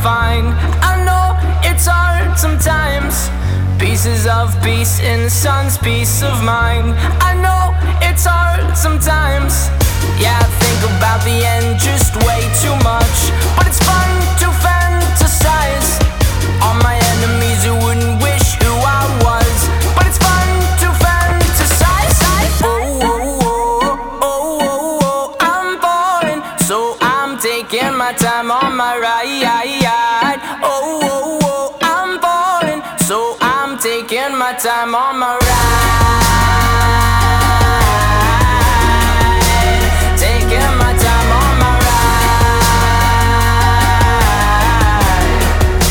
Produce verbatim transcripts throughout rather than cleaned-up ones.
find. I know it's hard sometimes. Pieces of peace in the sun's peace of mind. I know it's hard sometimes. Yeah, I think about the end just way too much, but it's fun to fantasize on my enemies who wouldn't wish who I was. But it's fun to fantasize. Oh, oh, oh, oh, oh, oh, I'm falling, so I'm taking my time on my ride. Oh, oh, oh, I'm falling, so I'm taking my time on my ride. Taking my time on my ride.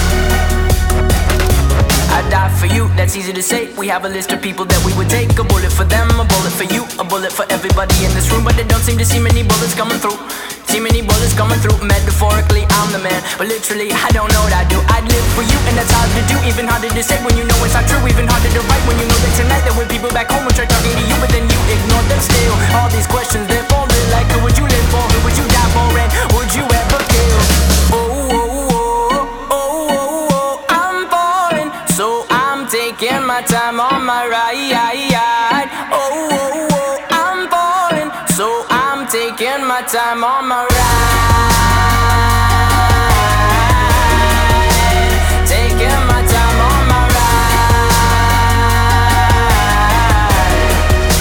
I die for you, that's easy to say. We have a list of people that we would take. A bullet for them, a bullet for you, a bullet for everybody in this room. But they don't seem to see many bullets coming through. See many bullets coming through. Metaphorically, I'm the man, but literally, I don't know what I do. I'd live for you, and that's hard to do. Even harder to say when you know it's not true. Even harder to write when you know that tonight there were people back home who tried talking to you, but then you ignored them still. All these questions, they're falling like, who would you live for? Who would you die for? And would you ever kill? Oh, oh, oh, oh, oh, oh, I'm falling, so I'm taking my time on my ride. Oh, oh, oh, I'm falling, so I'm taking my time on my ride. Taking my time on my ride.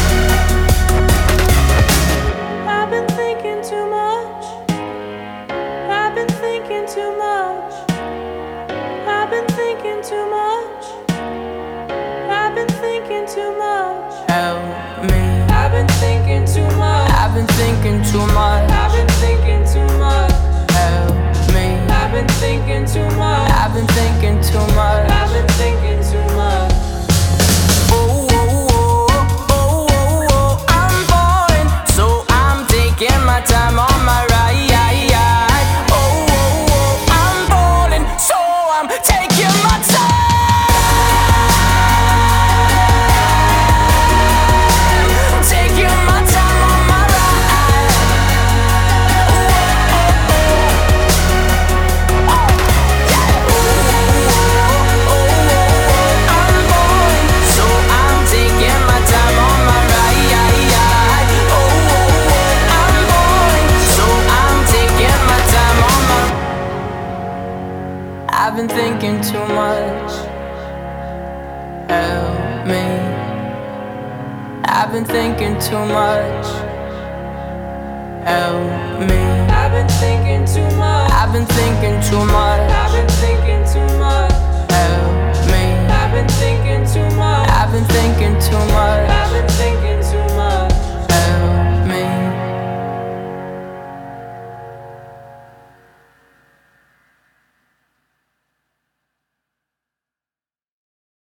I've been thinking too much. I've been thinking too much. I've been thinking too much. I've been thinking too much. Help me. I've been thinking too much. I've been thinking too much. I've been thinking too much. Help me. I've been thinking too much. I've been thinking too much. I've been thinking too much. Oh, oh, oh, oh, oh, oh, I'm falling, so I'm taking my time on my ride. Oh, oh, oh, I'm falling, so I'm taking my time. Taking my time on my ride. Oh, oh, oh, oh, yeah. Oh, oh, oh, I'm falling, so I'm taking my time on my ride. Oh, oh, oh, I'm falling, so I'm taking my time on my. I've been thinking too much. Help me. I've been thinking too much. Help me. I've been thinking too much. I've been thinking too much. I've been thinking